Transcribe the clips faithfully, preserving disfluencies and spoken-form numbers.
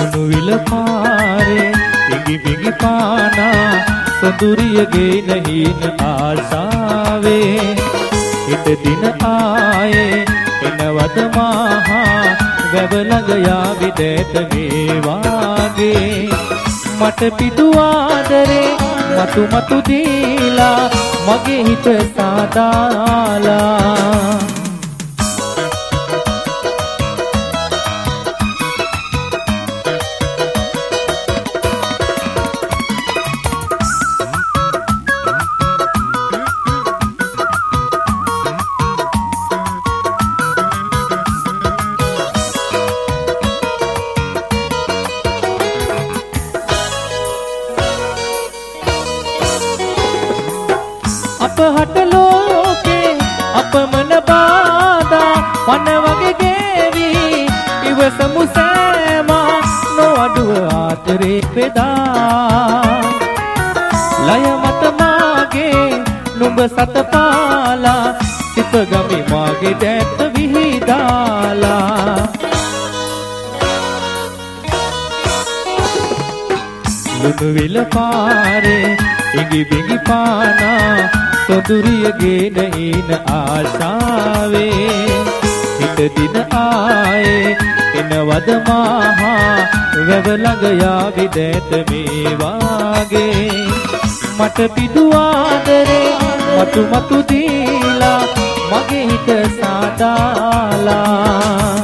ලුණු විල පාරේ ඉඟි බිඟි පානා සොඳුරිය ගේන හීන ආසාවේ හිත දින ආයේ එනවද මහා වැව ළඟ යාවි දැත මේ වාගේ මට පිටු ආදරේ මතු මතු දීලා මගේ හිත සාදාලා අපහට ලෝකේ අපමණ බාධා වන වගේ ගේවි ඉවසමු සෑම නොඅඩුව ආදරේ පෙදා ලය මත මාගේ නුඹ සත පාලා සිත ගමි මාගේ දැත විහිදාලා ලුණු විල පාරේ ඉඟි බිඟි පානා සොඳුරිය ගේන ඊන ආශාවේ හිත දින ආයේ එනවද මහා වැව ළඟ යාවි දැත මේ වාගේ මට පිටු ආදරේ මතු මතු දීලා මගේ හිත සාදාලා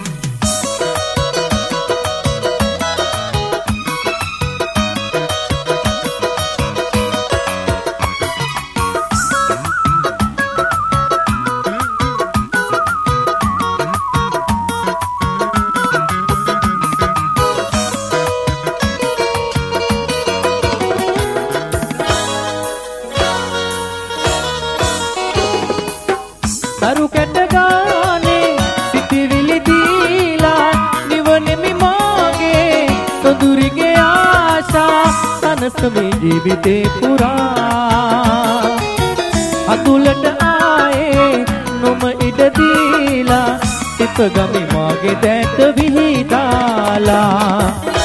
දරු කැට ගානේ සිටිවිලි දීලා නිවනෙමි මාගේ සොඳුරිගේ ආශා තනසමේ ජීවිතේ පුරා අතුලට ආයේ නොම ඉඩ දීලා සිත ගමි මාගේ දැත විහිදාලා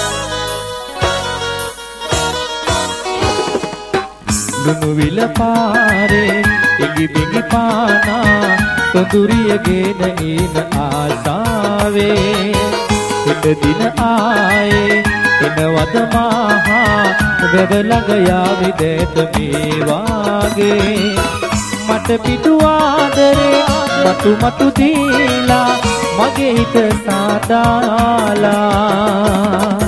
ලුණු විල පාරේ ඉඟි බිඟි පානා සොඳුරිය ගේන ඊන ආසාවේ හිත දින ආයේ එනවද මහා වැව ළඟ යාවි දැත මේ වාගේ මට පිටු ආදරේ මතු මතු දීලා මගේ හිත සාදාලා